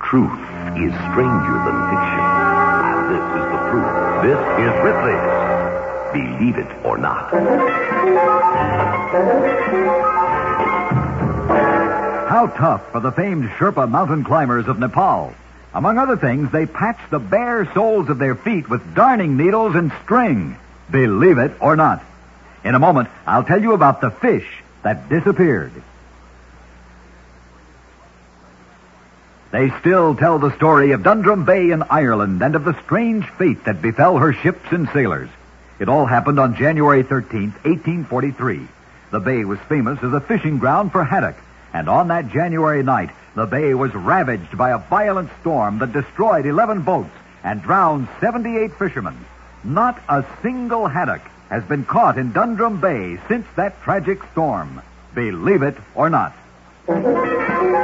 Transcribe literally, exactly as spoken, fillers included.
Truth is stranger than fiction. And this is the proof. This is Ripley's Believe It or Not. How tough for the famed Sherpa mountain climbers of Nepal. Among other things, they patch the bare soles of their feet with darning needles and string. Believe it or not. In a moment, I'll tell you about the fish that disappeared. They still tell the story of Dundrum Bay in Ireland and of the strange fate that befell her ships and sailors. It all happened on January thirteenth, eighteen forty-three. The bay was famous as a fishing ground for haddock, and on that January night, the bay was ravaged by a violent storm that destroyed eleven boats and drowned seventy-eight fishermen. Not a single haddock has been caught in Dundrum Bay since that tragic storm. Believe it or not.